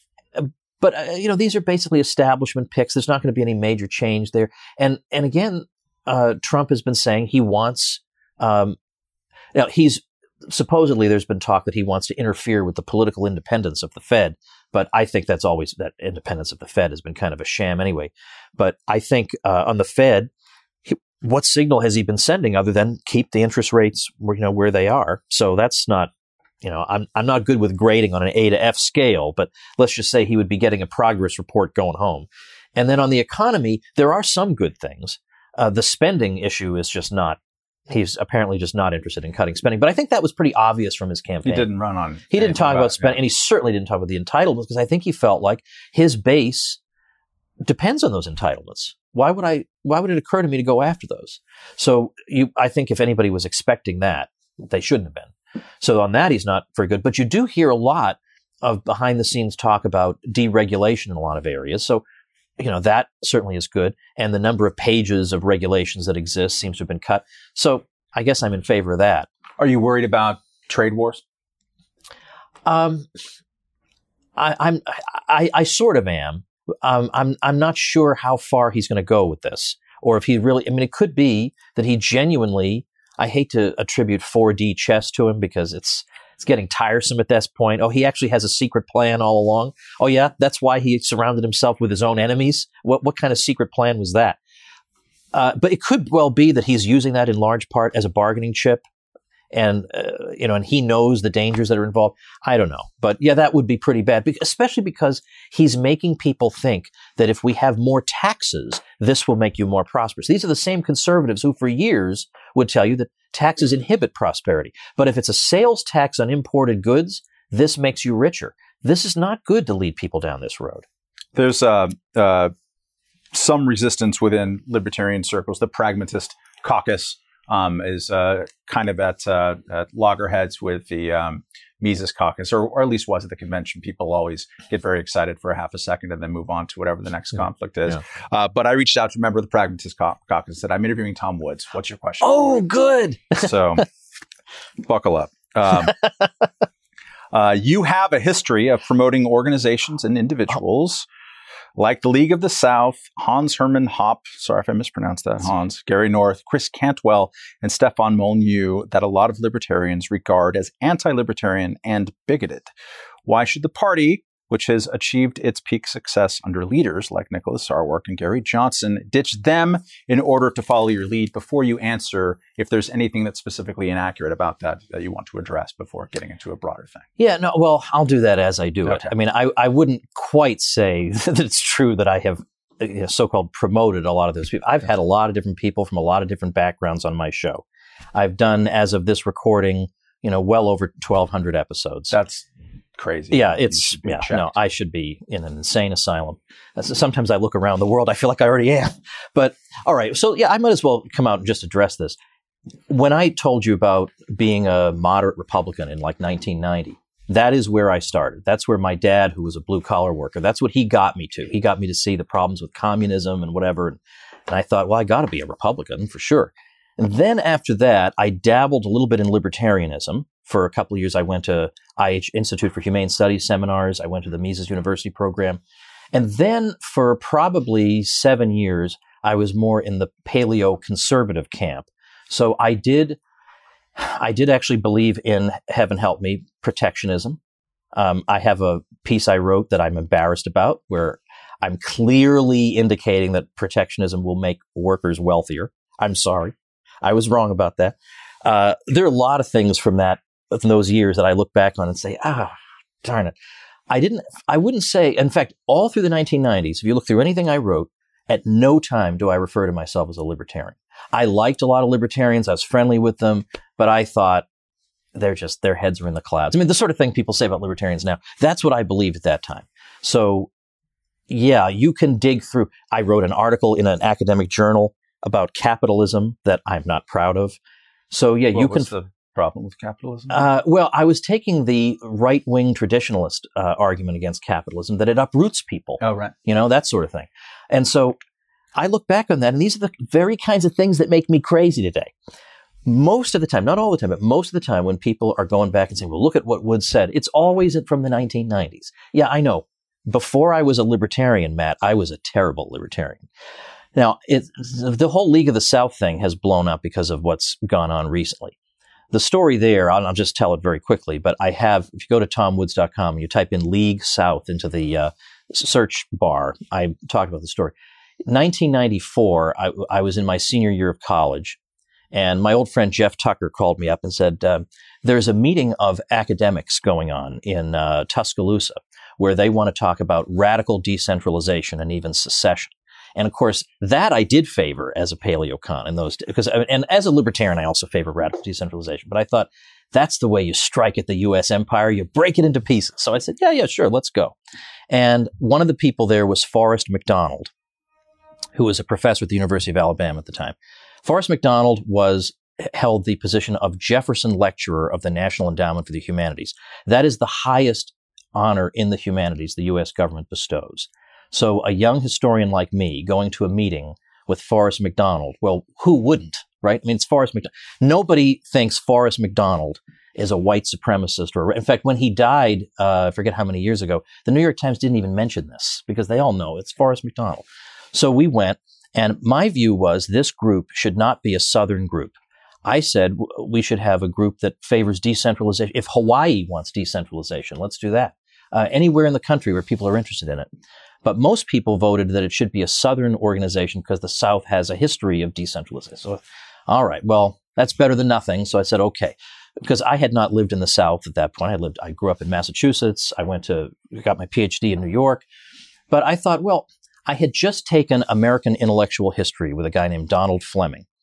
but uh, you know, these are basically establishment picks. There's not going to be any major change there. And and again, uh, Trump has been saying he wants. Um, Now, he's supposedly there's been talk that he wants to interfere with the political independence of the Fed, but I think that's always that independence of the Fed has been kind of a sham anyway. But I think uh, on the Fed, he, what signal has he been sending other than keep the interest rates you know where they are? So that's not, you know, I'm I'm not good with grading on an A to F scale, but let's just say he would be getting a progress report going home. And then on the economy, there are some good things. Uh, the spending issue is just not. He's apparently just not interested in cutting spending. But I think that was pretty obvious from his campaign. He didn't run on. He didn't talk about, about spending, yeah. and he certainly didn't talk about the entitlements because I think he felt like his base depends on those entitlements. Why would I? Why would it occur to me to go after those? So you, I think if anybody was expecting that, they shouldn't have been. So on that, he's not very good. But you do hear a lot of behind the scenes talk about deregulation in a lot of areas. So. You know, that certainly is good. And the number of pages of regulations that exist seems to have been cut. So I guess I'm in favor of that. Are you worried about trade wars? Um, I, I'm, I, I sort of am. Um, I'm, I'm not sure how far he's going to go with this, or if he really, I mean, it could be that he genuinely, I hate to attribute four D chess to him because it's, It's getting tiresome at this point. Oh, he actually has a secret plan all along. Oh, yeah, that's why he surrounded himself with his own enemies. What what kind of secret plan was that? Uh, but it could well be that he's using that in large part as a bargaining chip, and uh, you know, and he knows the dangers that are involved. I don't know, but yeah, that would be pretty bad, especially because he's making people think that if we have more taxes, this will make you more prosperous. These are the same conservatives who, for years, would tell you that taxes inhibit prosperity. But if it's a sales tax on imported goods, this makes you richer. This is not good to lead people down this road. There's uh, uh, some resistance within libertarian circles. The pragmatist caucus um, is uh, kind of at, uh, at loggerheads with the um, Mises caucus, or, or at least was at the convention. People always get very excited for a half a second and then move on to whatever the next yeah. conflict is. Yeah. Uh, but I reached out to a member of the pragmatist cau- caucus and said, I'm interviewing Tom Woods. What's your question? Oh, good. So buckle up. Um, uh, you have a history of promoting organizations and individuals like the League of the South, Hans Hermann Hoppe, sorry if I mispronounced that, Hans, Gary North, Chris Cantwell, and Stefan Molyneux that a lot of libertarians regard as anti-libertarian and bigoted. Why should the party, which has achieved its peak success under leaders like Nicholas Sarwark and Gary Johnson, ditch them in order to follow your lead? Before you answer, if there's anything that's specifically inaccurate about that that you want to address before getting into a broader thing. Yeah, no, well, I'll do that as I do Okay. it. I mean, I, I wouldn't quite say that it's true that I have you know, so-called promoted a lot of those people. I've had a lot of different people from a lot of different backgrounds on my show. I've done, as of this recording, you know, well over twelve hundred episodes. That's crazy. Yeah, it's yeah. checked. No, I should be in an insane asylum. Sometimes I look around the world, I feel like I already am. But all right, so yeah, I might as well come out and just address this. When I told you about being a moderate Republican in like nineteen ninety, that is where I started. That's where my dad, who was a blue collar worker, that's what he got me to. He got me to see the problems with communism and whatever. And, and I thought, well, I got to be a Republican for sure. And then after that, I dabbled a little bit in libertarianism. For a couple of years, I went to I H Institute for Humane Studies seminars. I went to the Mises University program. And then for probably seven years, I was more in the paleo-conservative camp. So I did, I did actually believe in, heaven help me, protectionism. Um, I have a piece I wrote that I'm embarrassed about, where I'm clearly indicating that protectionism will make workers wealthier. I'm sorry. I was wrong about that. Uh, there are a lot of things from that, from those years that I look back on and say, ah, darn it. I didn't, I wouldn't say, in fact, all through the nineteen nineties, if you look through anything I wrote, at no time do I refer to myself as a libertarian. I liked a lot of libertarians. I was friendly with them, but I thought they're just, their heads are in the clouds. I mean, the sort of thing people say about libertarians now, that's what I believed at that time. So yeah, you can dig through. I wrote an article in an academic journal about capitalism that I'm not proud of. So yeah, what you can. What's the problem with capitalism? Uh, well, I was taking the right-wing traditionalist uh, argument against capitalism, that it uproots people. Oh, right. You know, that sort of thing. And so I look back on that, and these are the very kinds of things that make me crazy today. Most of the time, not all the time, but most of the time when people are going back and saying, well, look at what Woods said, it's always from the nineteen nineties. Yeah, I know. Before I was a libertarian, Matt, I was a terrible libertarian. Now, it, the whole League of the South thing has blown up because of what's gone on recently. The story there, I'll, I'll just tell it very quickly, but I have, if you go to tom woods dot com and you type in League South into the uh, search bar, I talk about the story. nineteen ninety-four, I, I was in my senior year of college, and my old friend Jeff Tucker called me up and said, uh, there's a meeting of academics going on in uh, Tuscaloosa where they want to talk about radical decentralization and even secession. And of course, that I did favor as a paleocon in those days, because, and as a libertarian, I also favor radical decentralization. But I thought that's the way you strike at the U S empire. You break it into pieces. So I said, yeah, yeah, sure, let's go. And one of the people there was Forrest McDonald, who was a professor at the University of Alabama at the time. Forrest McDonald was held the position of Jefferson Lecturer of the National Endowment for the Humanities. That is the highest honor in the humanities the U S government bestows. So a young historian like me going to a meeting with Forrest McDonald, well, who wouldn't, right? I mean, it's Forrest McDonald. Nobody thinks Forrest McDonald is a white supremacist. Or, in fact, when he died, uh, I forget how many years ago, the New York Times didn't even mention this because they all know it's Forrest McDonald. So we went, and my view was this group should not be a Southern group. I said we should have a group that favors decentralization. If Hawaii wants decentralization, let's do that. Uh, anywhere in the country where people are interested in it. But most people voted that it should be a Southern organization because the South has a history of decentralization. So, all right, well, that's better than nothing. So I said, okay, because I had not lived in the South at that point. I lived, I grew up in Massachusetts. I went to, got my P H D in New York. But I thought, well, I had just taken American intellectual history with a guy named Donald Fleming.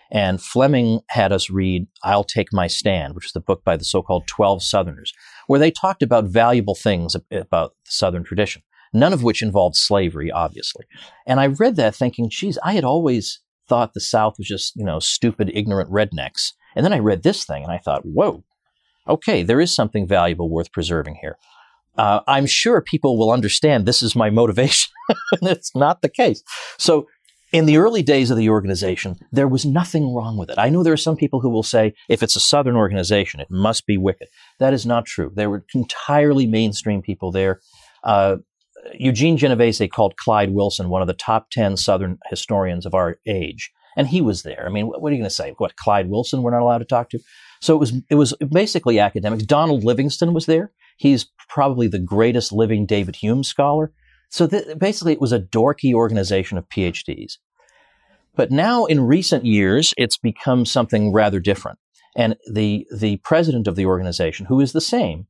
And Fleming had us read I'll Take My Stand, which is the book by the so-called twelve Southerners, where they talked about valuable things about the Southern tradition, none of which involved slavery, obviously. And I read that thinking, geez, I had always thought the South was just, you know, stupid, ignorant rednecks. And then I read this thing and I thought, whoa, okay, there is something valuable worth preserving here. Uh, I'm sure people will understand this is my motivation. And it's not the case. So in the early days of the organization, there was nothing wrong with it. I know there are some people who will say, if it's a Southern organization, it must be wicked. That is not true. There were entirely mainstream people there. Uh, Eugene Genovese called Clyde Wilson one of the top ten Southern historians of our age. And he was there. I mean, what are you going to say? What, Clyde Wilson we're not allowed to talk to? So it was, it was basically academics. Donald Livingston was there. He's probably the greatest living David Hume scholar. So th- basically it was a dorky organization of P H Ds. But now in recent years, it's become something rather different. And the, the president of the organization, who is the same,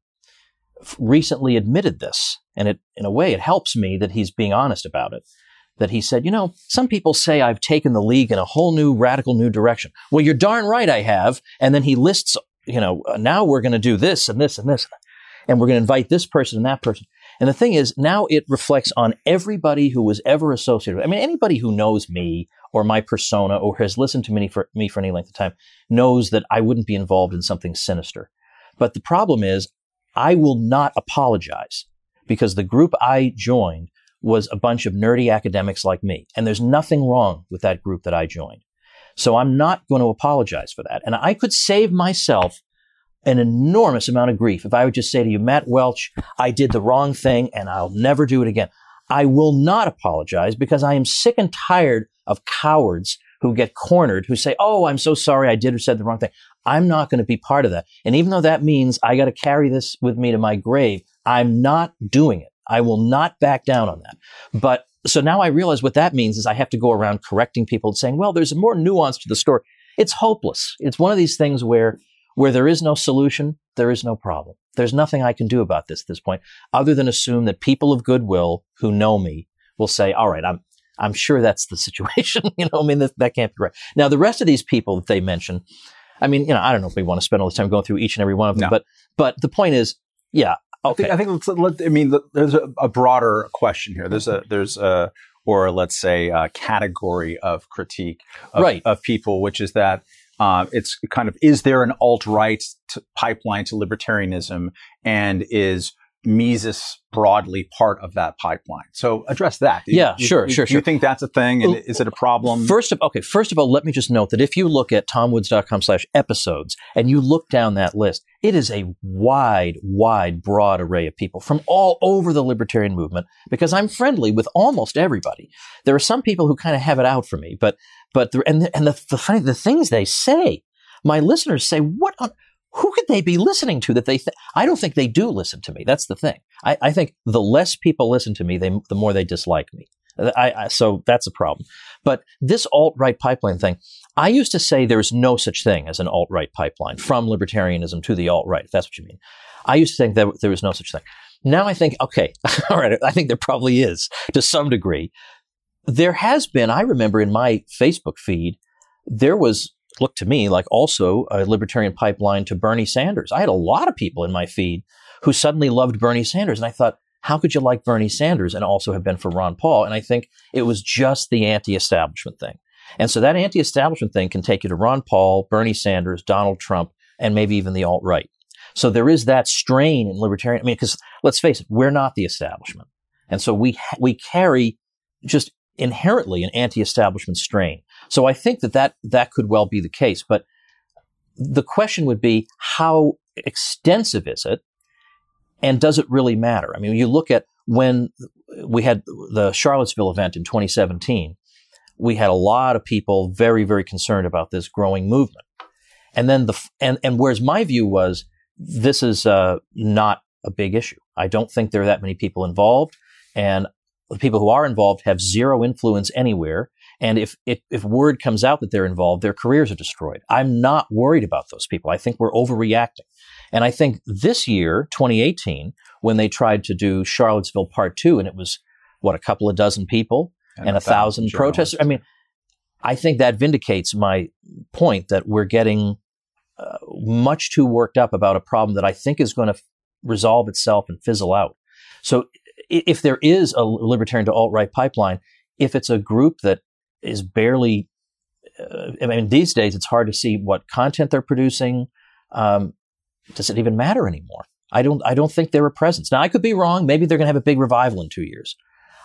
recently admitted this. And it, in a way, it helps me that he's being honest about it. That he said, you know, some people say I've taken the league in a whole new, radical new direction. Well, you're darn right I have. And then he lists, you know, now we're going to do this and this and this. And we're going to invite this person and that person. And the thing is, now it reflects on everybody who was ever associated with it. I mean, anybody who knows me or my persona or has listened to me for, me for any length of time knows that I wouldn't be involved in something sinister. But the problem is, I will not apologize because the group I joined was a bunch of nerdy academics like me. And there's nothing wrong with that group that I joined. So I'm not going to apologize for that. And I could save myself an enormous amount of grief if I would just say to you, Matt Welch, I did the wrong thing and I'll never do it again. I will not apologize because I am sick and tired of cowards who get cornered, who say, oh, I'm so sorry I did or said the wrong thing. I'm not going to be part of that. And even though that means I got to carry this with me to my grave, I'm not doing it. I will not back down on that. But so now I realize what that means is I have to go around correcting people and saying, well, there's more nuance to the story. It's hopeless. It's one of these things where where there is no solution, there is no problem. There's nothing I can do about this at this point other than assume that people of goodwill who know me will say, all right, I'm I'm sure that's the situation. you know, I mean, that, that can't be right. Now, the rest of these people that they mention, I mean, you know, I don't know if we want to spend all this time going through each and every one of them, no. but but the point is, yeah, okay. I think, I think let's, let, I mean, there's a, a broader question here. There's a there's a or let's say a category of critique of, right. of people, which is that uh, it's kind of, is there an alt-right t- pipeline to libertarianism, and is Mises broadly part of that pipeline? So address that. Yeah, you, sure, you, sure, do sure. you think that's a thing? And is it a problem? First of, okay, first of all, let me just note that if you look at tomwoods.com slash episodes and you look down that list, it is a wide, wide, broad array of people from all over the libertarian movement, because I'm friendly with almost everybody. There are some people who kind of have it out for me, but, but, the, and, the, and the, the funny, the things they say, my listeners say, what on, who could they be listening to that they th- I don't think they do listen to me. That's the thing. I, I think the less people listen to me, they, the more they dislike me. I, I, so that's a problem. But this alt-right pipeline thing, I used to say there's no such thing as an alt-right pipeline from libertarianism to the alt-right, if that's what you mean. I used to think that there was no such thing. Now I think, okay, all right, I think there probably is to some degree. There has been, I remember in my Facebook feed, there was, looked to me like also a libertarian pipeline to Bernie Sanders. I had a lot of people in my feed who suddenly loved Bernie Sanders. And I thought, how could you like Bernie Sanders and also have been for Ron Paul? And I think it was just the anti-establishment thing. And so that anti-establishment thing can take you to Ron Paul, Bernie Sanders, Donald Trump, and maybe even the alt-right. So there is that strain in libertarian. I mean, because let's face it, we're not the establishment. And so we ha- we carry just inherently an anti-establishment strain. So I think that, that that could well be the case. But the question would be, how extensive is it? And does it really matter? I mean, you look at when we had the Charlottesville event in twenty seventeen, we had a lot of people very, very concerned about this growing movement. And then the, and, and whereas my view was, this is uh, not a big issue. I don't think there are that many people involved. And the people who are involved have zero influence anywhere. And if, if if word comes out that they're involved, their careers are destroyed. I'm not worried about those people. I think we're overreacting. And I think this year, twenty eighteen, when they tried to do Charlottesville Part Two, and it was, what, a couple of dozen people and, and a thousand, thousand protesters. I mean, I think that vindicates my point that we're getting uh, much too worked up about a problem that I think is going to f- resolve itself and fizzle out. So if there is a libertarian to alt-right pipeline, if it's a group that is barely, uh, I mean, these days it's hard to see what content they're producing. Um, does it even matter anymore? I don't, I don't think they're a presence. Now, I could be wrong. Maybe they're going to have a big revival in two years.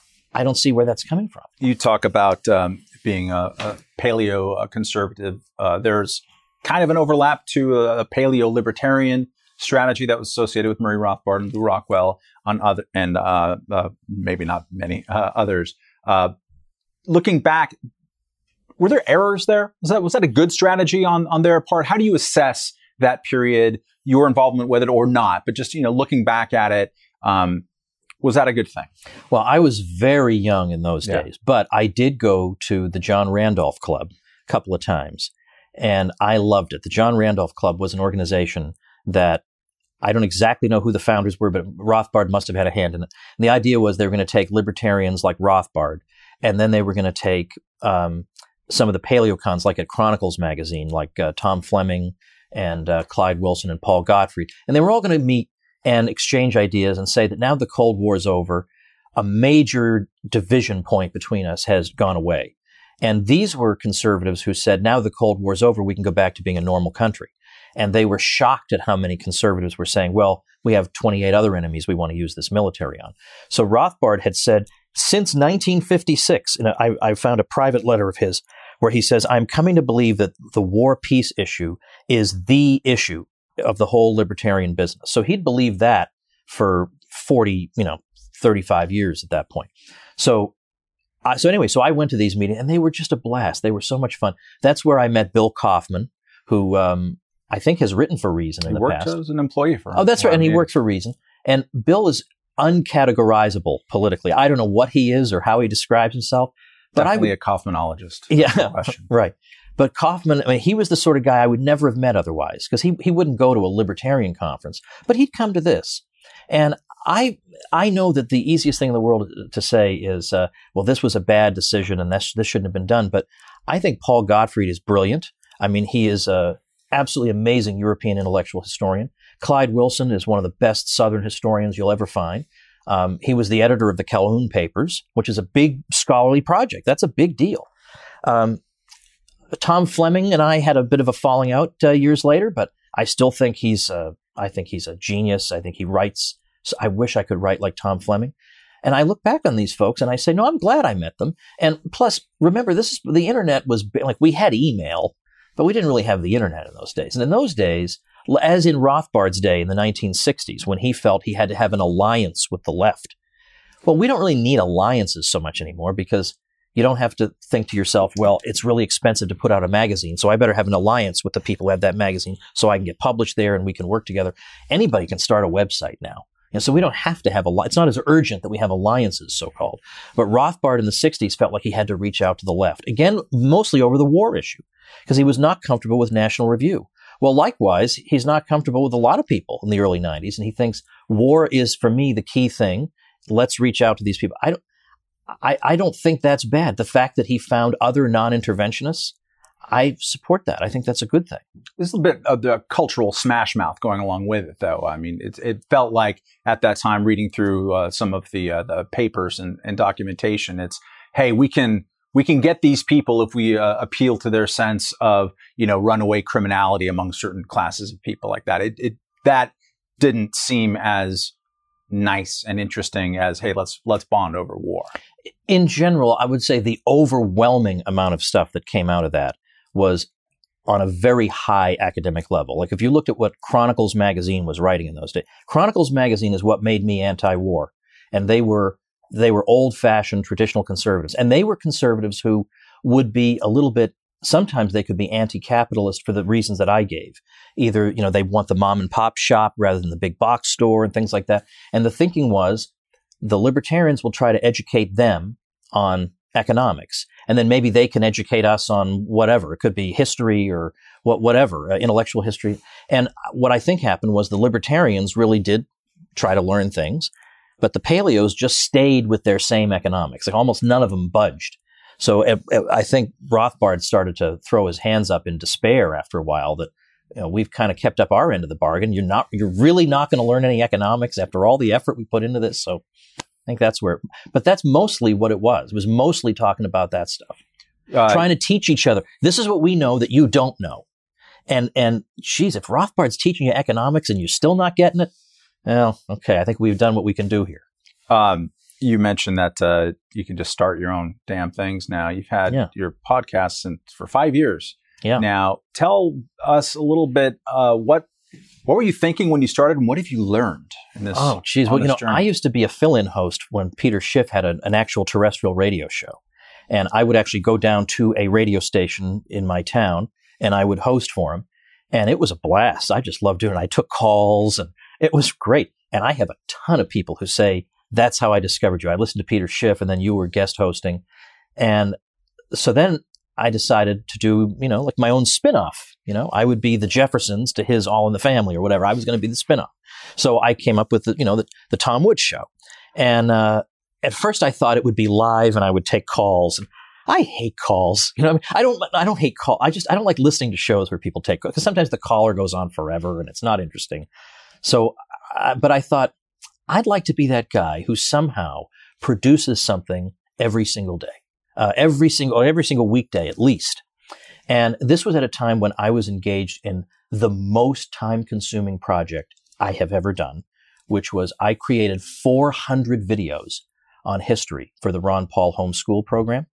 I don't see where that's coming from. You talk about um, being a, a paleo a conservative. Uh, there's kind of an overlap to a, a paleo libertarian strategy that was associated with Murray Rothbard and Lew Rockwell on other, and uh, uh, maybe not many uh, others. Uh, looking back, were there errors there? Was that was that a good strategy on on their part? How do you assess that period, your involvement with it or not? But just, you know, looking back at it, um, was that a good thing? Well, I was very young in those Yeah. days, but I did go to the John Randolph Club a couple of times, and I loved it. The John Randolph Club was an organization that I don't exactly know who the founders were, but Rothbard must have had a hand in it. And the idea was they were going to take libertarians like Rothbard, and then they were going to take um, some of the paleocons, like at Chronicles magazine, like uh, Tom Fleming and uh, Clyde Wilson and Paul Gottfried. And they were all going to meet and exchange ideas and say that now the Cold War is over, a major division point between us has gone away. And these were conservatives who said, now the Cold War is over, we can go back to being a normal country. And they were shocked at how many conservatives were saying, well, we have twenty-eight other enemies we want to use this military on. So Rothbard had said, since nineteen fifty-six, and I, I found a private letter of his where he says, I'm coming to believe that the war-peace issue is the issue of the whole libertarian business. So he'd believed that for forty, you know, thirty-five years at that point. So, uh, so anyway, so I went to these meetings and they were just a blast. They were so much fun. That's where I met Bill Kaufman, who um, I think has written for Reason in He the worked past. as an employee for him. Oh, that's right. And he Yeah. worked for Reason. And Bill is uncategorizable politically. I don't know what he is or how he describes himself. But Definitely I a Kaufmanologist. Yeah, No question. right. But Kaufman, I mean, he was the sort of guy I would never have met otherwise, because he, he wouldn't go to a libertarian conference, but he'd come to this. And I I know that the easiest thing in the world to say is, uh, well, this was a bad decision and this, this shouldn't have been done. But I think Paul Gottfried is brilliant. I mean, he is a absolutely amazing European intellectual historian. Clyde Wilson is one of the best Southern historians you'll ever find. Um, he was the editor of the Calhoun Papers, which is a big scholarly project. That's a big deal. Um, Tom Fleming and I had a bit of a falling out uh, years later, but I still think he's uh, I think he's a genius. I think he writes. So I wish I could write like Tom Fleming. And I look back on these folks and I say, no, I'm glad I met them. And plus, remember, this is the internet was like we had email, but we didn't really have the internet in those days. And in those days, as in Rothbard's day in the nineteen sixties, when he felt he had to have an alliance with the left. Well, we don't really need alliances so much anymore because you don't have to think to yourself, well, it's really expensive to put out a magazine, so I better have an alliance with the people who have that magazine so I can get published there and we can work together. Anybody can start a website now. And so we don't have to have a, it's not as urgent that we have alliances, so-called. But Rothbard in the sixties felt like he had to reach out to the left. Again, mostly over the war issue, because he was not comfortable with National Review. Well, likewise, he's not comfortable with a lot of people in the early nineties, and he thinks war is, for me, the key thing. Let's reach out to these people. I don't, I, I don't think that's bad. The fact that he found other non-interventionists, I support that. I think that's a good thing. There's a bit of the cultural smash mouth going along with it, though. I mean, it, it felt like at that time, reading through uh, some of the uh, the papers and, and documentation, it's, hey, we can we can get these people if we uh, appeal to their sense of, you know, runaway criminality among certain classes of people like that. It, it that didn't seem as nice and interesting as, hey, let's let's bond over war. In general, I would say the overwhelming amount of stuff that came out of that was on a very high academic level. Like if you looked at what Chronicles magazine was writing in those days, Chronicles magazine is what made me anti-war. And they were they were old-fashioned traditional conservatives. And they were conservatives who would be a little bit, sometimes they could be anti-capitalist for the reasons that I gave. Either, you know, they want the mom and pop shop rather than the big box store and things like that. And the thinking was the libertarians will try to educate them on economics. And then maybe they can educate us on whatever. It could be history or what, whatever, uh, intellectual history. And what I think happened was the libertarians really did try to learn things, but the paleos just stayed with their same economics. Like almost none of them budged. So uh, I think Rothbard started to throw his hands up in despair after a while that, you know, we've kind of kept up our end of the bargain. You're not, you're really not going to learn any economics after all the effort we put into this. So I think that's where, but that's mostly what it was. It was mostly talking about that stuff. Uh, trying to teach each other. This is what we know that you don't know. And, and geez, if Rothbard's teaching you economics and you're still not getting it, well, okay, I think we've done what we can do here. Um, you mentioned that uh, you can just start your own damn things now. You've had Yeah. your podcast since, for five years. Yeah. Now, tell us a little bit, uh, what what were you thinking when you started, and what have you learned in this? Oh, geez. on Well, you this know, journey? I used to be a fill-in host when Peter Schiff had a, an actual terrestrial radio show. And I would actually go down to a radio station in my town, and I would host for him. And it was a blast. I just loved doing it. I took calls, and it was great. And I have a ton of people who say, that's how I discovered you. I listened to Peter Schiff, and then you were guest hosting. And so then I decided to do, you know, like my own spin-off. You know, I would be the Jeffersons to his All in the Family or whatever. I was going to be the spin-off. So I came up with, the, you know, the, the Tom Woods Show. And uh, at first I thought it would be live and I would take calls. And I hate calls. You know, I mean, I don't, I don't hate call. I just, I don't like listening to shows where people take calls because sometimes the caller goes on forever and it's not interesting. So, uh, but I thought I'd like to be that guy who somehow produces something every single day, uh, every single, every single weekday at least. And this was at a time when I was engaged in the most time-consuming project I have ever done, which was I created four hundred videos on history for the Ron Paul homeschool program.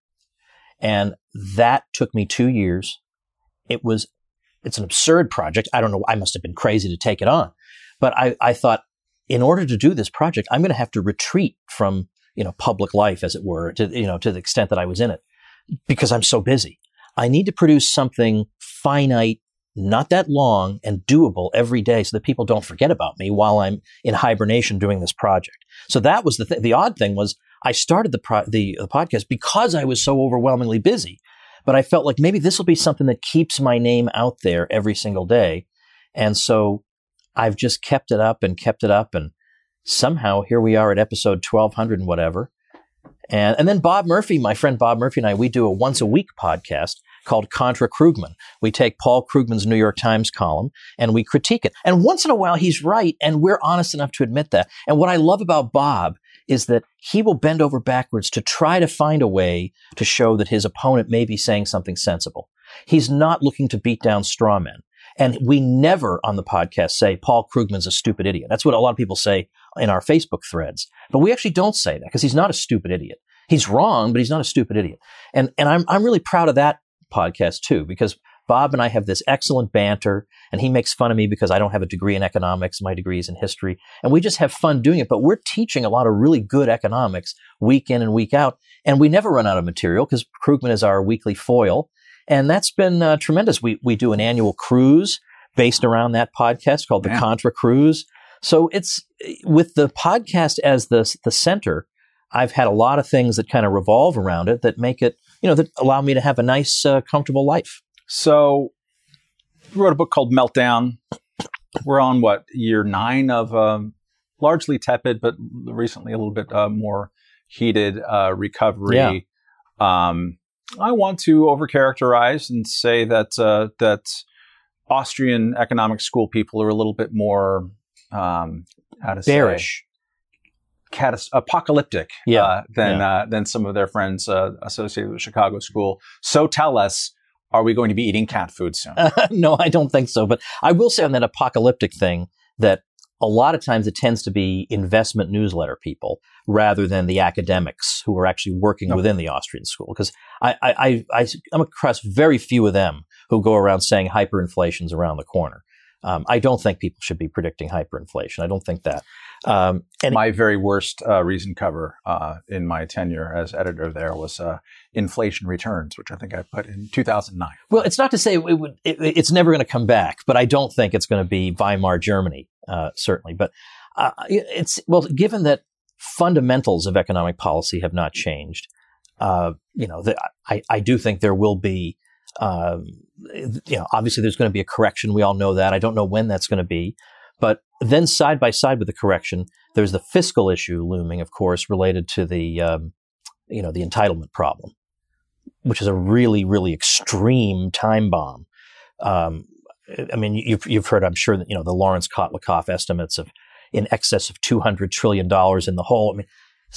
And that took me two years. It was, it's an absurd project. I don't know. I must have been crazy to take it on. But I, I thought, in order to do this project, I'm going to have to retreat from, you know, public life, as it were, to, you know, to the extent that I was in it, because I'm so busy. I need to produce something finite, not that long, and doable every day so that people don't forget about me while I'm in hibernation doing this project. So that was the th- the odd thing was I started the, pro- the the podcast because I was so overwhelmingly busy, but I felt like maybe this will be something that keeps my name out there every single day. And so I've just kept it up and kept it up, and somehow here we are at episode twelve hundred and whatever. And, and then Bob Murphy, my friend Bob Murphy and I, we do a once a week podcast called Contra Krugman. We take Paul Krugman's New York Times column and we critique it. And once in a while he's right, and we're honest enough to admit that. And what I love about Bob is that he will bend over backwards to try to find a way to show that his opponent may be saying something sensible. He's not looking to beat down straw men. And we never on the podcast say Paul Krugman's a stupid idiot. That's what a lot of people say in our Facebook threads. But we actually don't say that because he's not a stupid idiot. He's wrong, but he's not a stupid idiot. And and I'm I'm really proud of that podcast too, because Bob and I have this excellent banter, and he makes fun of me because I don't have a degree in economics. My degree is in history. And we just have fun doing it. But we're teaching a lot of really good economics week in and week out. And we never run out of material because Krugman is our weekly foil. And that's been uh, tremendous. We we do an annual cruise based around that podcast called the Man. Contra Cruise. So it's with the podcast as the the center, I've had a lot of things that kind of revolve around it that make it, you know, that allow me to have a nice, uh, comfortable life. So you wrote a book called Meltdown. We're on what, year nine of um, largely tepid, but recently a little bit uh, more heated uh, recovery. Yeah. Um, I want to overcharacterize and say that uh, that Austrian economic school people are a little bit more um, how to Bearish. say catas- apocalyptic Yeah. uh, than Yeah. uh, than some of their friends uh, associated with Chicago school. So tell us, are we going to be eating cat food soon? No, I don't think so. But I will say on that apocalyptic thing that a lot of times it tends to be investment newsletter people rather than the academics who are actually working Okay. within the Austrian school. Because I, I, I, I, I'm across very few of them who go around saying hyperinflation's around the corner. Um, I don't think people should be predicting hyperinflation. I don't think that. Um, and my very worst uh, reason cover uh, in my tenure as editor there was uh, Inflation Returns, which I think I put in two thousand nine. Well, it's not to say it would, it, it's never going to come back, but I don't think it's going to be Weimar Germany, uh, certainly. But uh, it's, well, given that fundamentals of economic policy have not changed, uh, you know, the, I, I do think there will be, um, you know, obviously there's going to be a correction. We all know that. I don't know when that's going to be. But then side by side with the correction, there's the fiscal issue looming, of course, related to the, um, you know, the entitlement problem. which is a really, really extreme time bomb. Um, I mean, you've, you've heard, I'm sure, that, you know, the Lawrence Kotlikoff estimates of in excess of two hundred trillion dollars in the hole. I mean,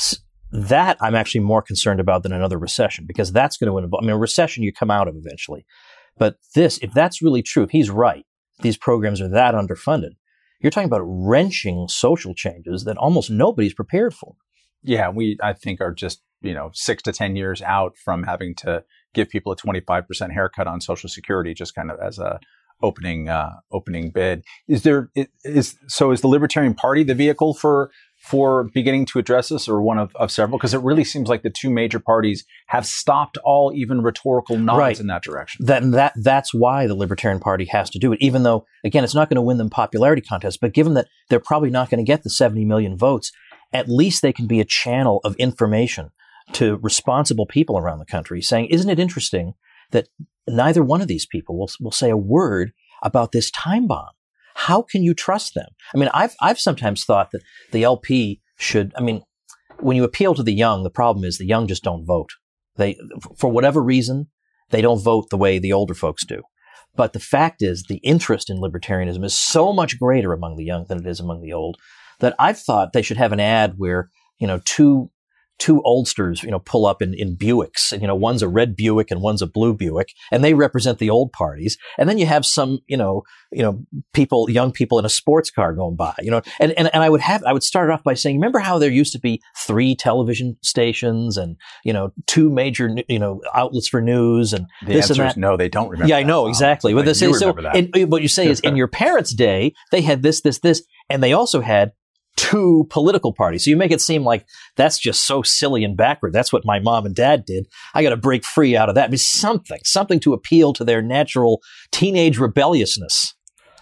that I'm actually more concerned about than another recession, because that's going to involve, I mean, a recession you come out of eventually. But this, if that's really true, if he's right, these programs are that underfunded, you're talking about wrenching social changes that almost nobody's prepared for. Yeah, we, I think, are just, you know, six to ten years out from having to give people a twenty-five percent haircut on Social Security, just kind of as a opening, uh, opening bid. Is there, is, so is the Libertarian Party the vehicle for, for beginning to address this, or one of, of several? Because it really seems like the two major parties have stopped all even rhetorical nods right. in that direction. That, that, that's why the Libertarian Party has to do it, even though, again, it's not going to win them popularity contests, but given that they're probably not going to get the seventy million votes, at least they can be a channel of information to responsible people around the country saying, isn't it interesting that neither one of these people will, will say a word about this time bomb? How can you trust them? I mean, I've, I've sometimes thought that the L P should, I mean, when you appeal to the young, the problem is the young just don't vote. They, for whatever reason, they don't vote the way the older folks do. But the fact is the interest in libertarianism is so much greater among the young than it is among the old that I've thought they should have an ad where, you know, two two oldsters, you know, pull up in, in Buicks, and, you know, one's a red Buick and one's a blue Buick, and they represent the old parties. And then you have some, you know, you know, people, young people in a sports car going by, you know, and, and, and I would have, I would start off by saying, remember how there used to be three television stations and, you know, two major, you know, outlets for news and the this and answer that. is no, they don't remember Yeah, that. I know, exactly. What, Like, they you say, so, remember that. and what you say is in your parents' day, they had this, this, this, and they also had two political parties. So you make it seem like that's just so silly and backward. That's what my mom and dad did. I got to break free out of that. I mean, something, something to appeal to their natural teenage rebelliousness.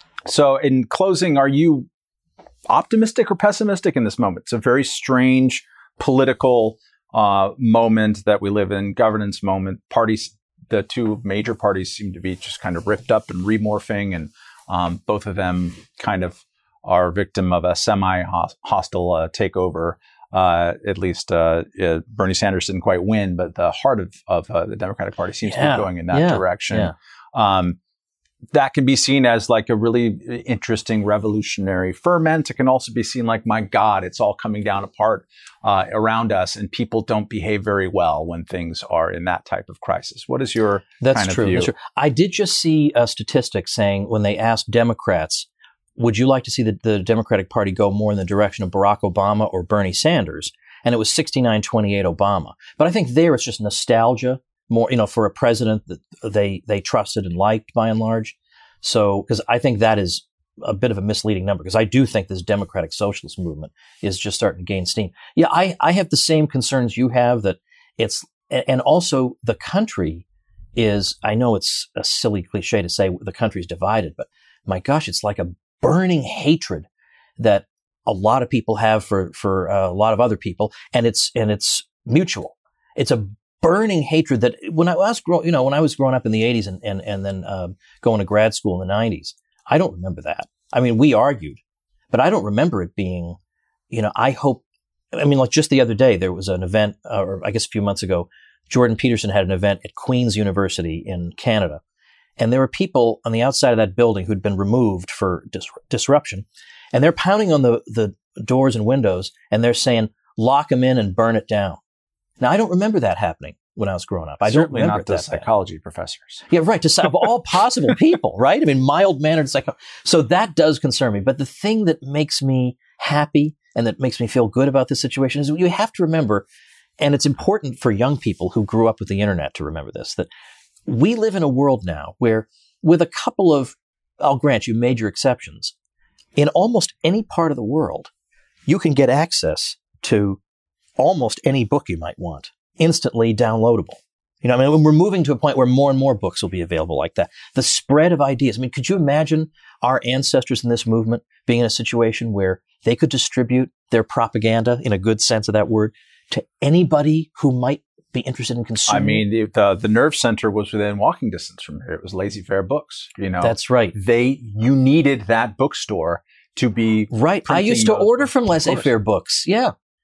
So in closing, are you optimistic or pessimistic in this moment? It's a very strange political uh, moment that we live in, governance moment. Parties, the two major parties seem to be just kind of ripped up and remorphing, and um, both of them kind of are victim of a semi-hostile uh, takeover. Uh, at least uh, uh, Bernie Sanders didn't quite win, but the heart of, of uh, the Democratic Party seems yeah, to be going in that yeah, direction. Yeah. Um, that can be seen as like a really interesting revolutionary ferment. It can also be seen like, my God, it's all coming down apart uh, around us, and people don't behave very well when things are in that type of crisis. What is your That's kind true. of view? That's true. I did just see a statistic saying when they asked Democrats, would you like to see the, the Democratic Party go more in the direction of Barack Obama or Bernie Sanders? And it was sixty-nine twenty-eight Obama. But I think there it's just nostalgia, more, you know, for a president that they, they trusted and liked by and large. So, because I think that is a bit of a misleading number, because I do think this democratic socialist movement is just starting to gain steam. Yeah, I, I have the same concerns you have, that it's, and also the country is, I know it's a silly cliche to say the country's divided, but my gosh, it's like a burning hatred that a lot of people have for, for uh, a lot of other people. And it's, and it's mutual. It's a burning hatred that when I was growing, you know, when I was growing up in the eighties and, and, and then uh, going to grad school in the nineties, I don't remember that. I mean, we argued, but I don't remember it being, you know, I hope, I mean, like just the other day, there was an event, uh, or I guess a few months ago, Jordan Peterson had an event at Queen's University in Canada. And there were people on the outside of that building who'd been removed for dis- disruption. And they're pounding on the, the doors and windows, and they're saying, lock them in and burn it down. Now, I don't remember that happening when I was growing up. I Certainly don't remember not it the that psychology bad. Professors. Yeah, right. To, of all possible people, right? I mean, mild-mannered psycho. So that does concern me. But the thing that makes me happy and that makes me feel good about this situation is you have to remember, and it's important for young people who grew up with the internet to remember this, that we live in a world now where, with a couple of, I'll grant you, major exceptions, in almost any part of the world, you can get access to almost any book you might want, instantly downloadable. You know, I mean, we're moving to a point where more and more books will be available like that. The spread of ideas. I mean, could you imagine our ancestors in this movement being in a situation where they could distribute their propaganda, in a good sense of that word, to anybody who might be interested in consuming? I mean, the, the the Nerve Center was within walking distance from here. It was Laissez-Faire Books. You know, that's right. They you needed that bookstore to be right. I used to those, order from Laissez-Faire Books. Yeah,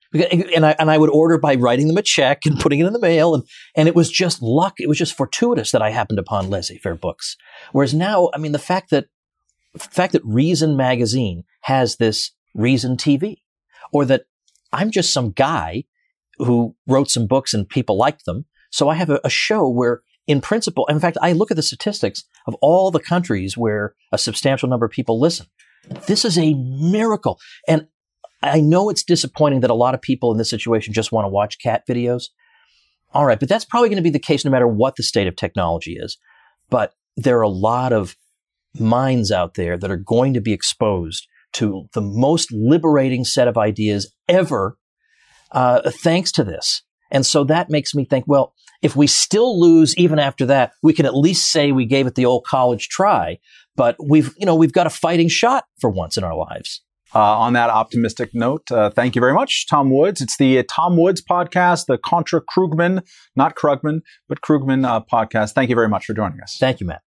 And I, and I would order by writing them a check and putting it in the mail. And, and it was just luck. It was just fortuitous that I happened upon laissez-faire books. Whereas now, I mean, the fact that, the fact that Reason Magazine has this Reason T V, or that I'm just some guy who wrote some books and people liked them. So I have a, a show where, in principle, in fact, I look at the statistics of all the countries where a substantial number of people listen. This is a miracle. And I know it's disappointing that a lot of people in this situation just want to watch cat videos. All right, but that's probably going to be the case no matter what the state of technology is. But there are a lot of minds out there that are going to be exposed to the most liberating set of ideas ever, uh, thanks to this. And so that makes me think, well, if we still lose even after that, we can at least say we gave it the old college try, but we've, you know, we've got a fighting shot for once in our lives. Uh, on that optimistic note, uh, thank you very much, Tom Woods. It's the uh, Tom Woods podcast, the Contra Krugman, not Krugman, but Krugman uh, podcast. Thank you very much for joining us. Thank you, Matt.